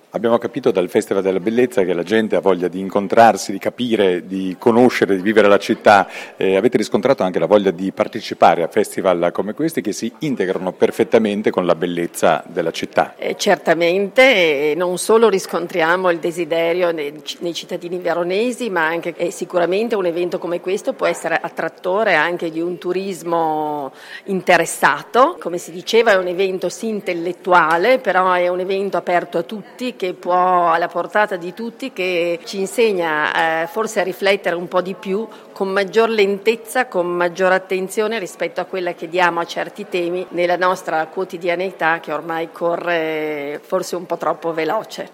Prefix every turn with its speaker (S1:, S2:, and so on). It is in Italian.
S1: Abbiamo capito dal Festival della Bellezza che la gente ha voglia di incontrarsi, di capire, di conoscere, di vivere la città. Avete riscontrato anche la voglia di partecipare a festival come questi che si integrano perfettamente con la bellezza della città.
S2: Certamente, non solo riscontriamo il desiderio nei cittadini veronesi, ma anche sicuramente un evento come questo può essere attrattore anche di un turismo interessato. Come si diceva, è un evento sì intellettuale, però è un evento aperto a tutti, che può alla portata di tutti, che ci insegna forse a riflettere un po' di più, con maggior lentezza, con maggior attenzione rispetto a quella che diamo a certi temi nella nostra quotidianità, che ormai corre forse un po' troppo veloce.